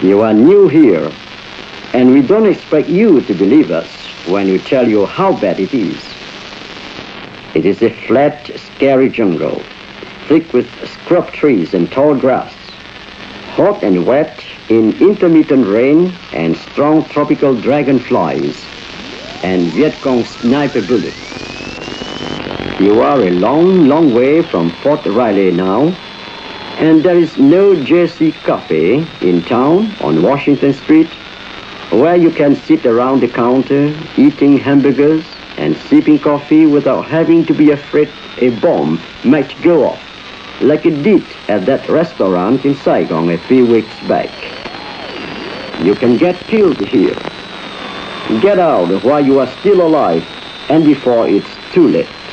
You are new here, and we don't expect you to believe us when we tell you how bad it is. It is a flat, scary jungle, thick with scrub trees and tall grass, hot and wet in intermittent rain and strong tropical dragonflies and Viet Cong sniper bullets. You are a long, long way from Fort Riley now, and there is no JC Cafe in town on Washington Street where you can sit around the counter eating hamburgers and sipping coffee without having to be afraid a bomb might go off, like it did at that restaurant in Saigon a few weeks back. You can get killed here. Get out while you are still alive and before it's too late.